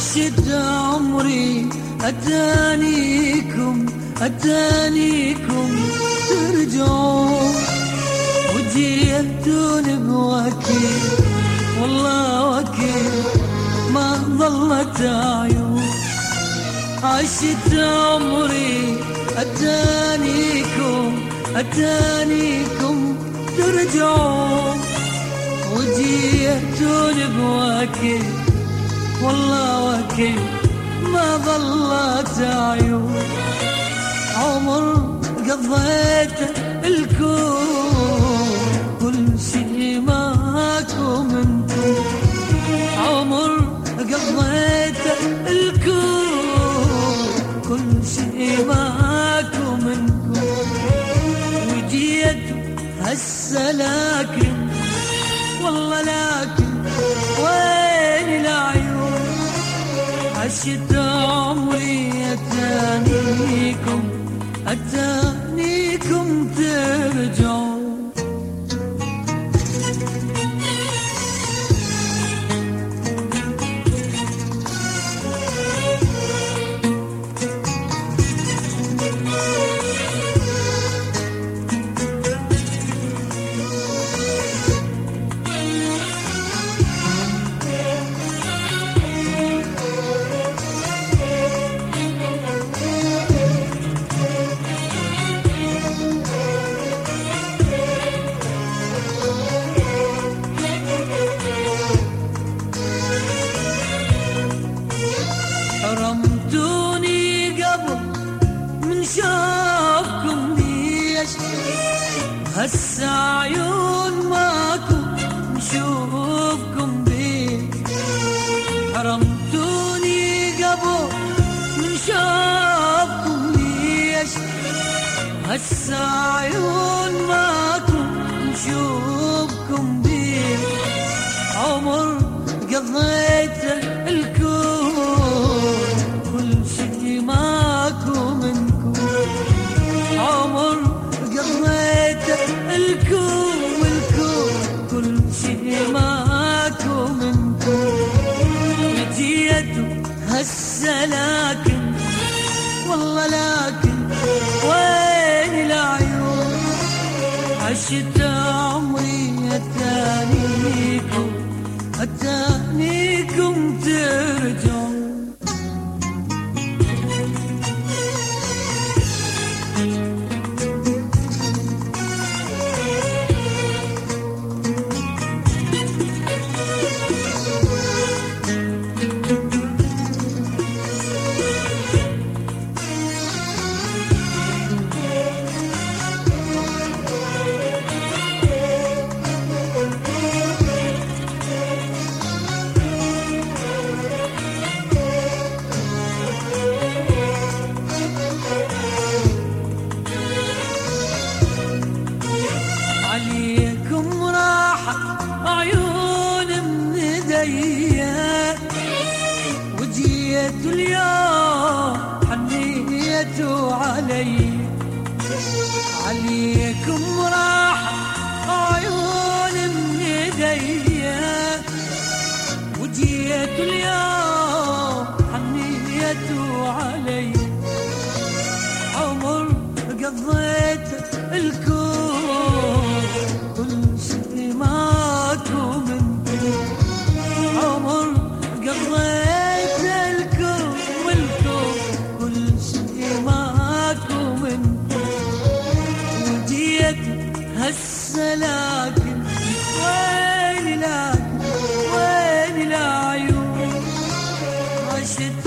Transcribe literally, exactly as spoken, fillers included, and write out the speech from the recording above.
عشت عمري أتانيكم أتانيكم ترجعون، وجيتوني بوكيل والله وكيل ما ظلت عيون. عشت عمري أتانيكم أتانيكم ترجعون، وجيتوني بوكيل والله وكيل ما ظلت عيون. عمر قضيته الكون كل شي ماكم انتم، عمر قضيته الكون كل شي ماكم انتم. وجيت هسه لكن والله لكن وين العيون. عشت عمري أتانيكم أتانيكم ترجعون. حرمتوني قبل من شافكم ليش، هسه عيون ماكو نشوفكم بيه. حرمتوني قبل من شافكم ليش، هسه عيون ماكو نشوفكم بيه. عمر قضيته الكون كل شي ماكو منكم، عمر قضيته الكون والكون كل شي ماكو منكم. جيتوا هسه لكن والله لكن وين العيون. عشت عمري أتانيكم أتانيكم ترجعون. عليكم راحت عيون من ايديا، وجيت اليوم حنيتوا علي. عليكم راحت عيون من ايديا، وجيت اليوم حنيتوا علي. عمر قضيت الكون كل شي ماكو منكم، عمر قضيت الكون والكون كل شي ماكو منكم. وجيت هسه لكن وين لكن وين العيون. عشت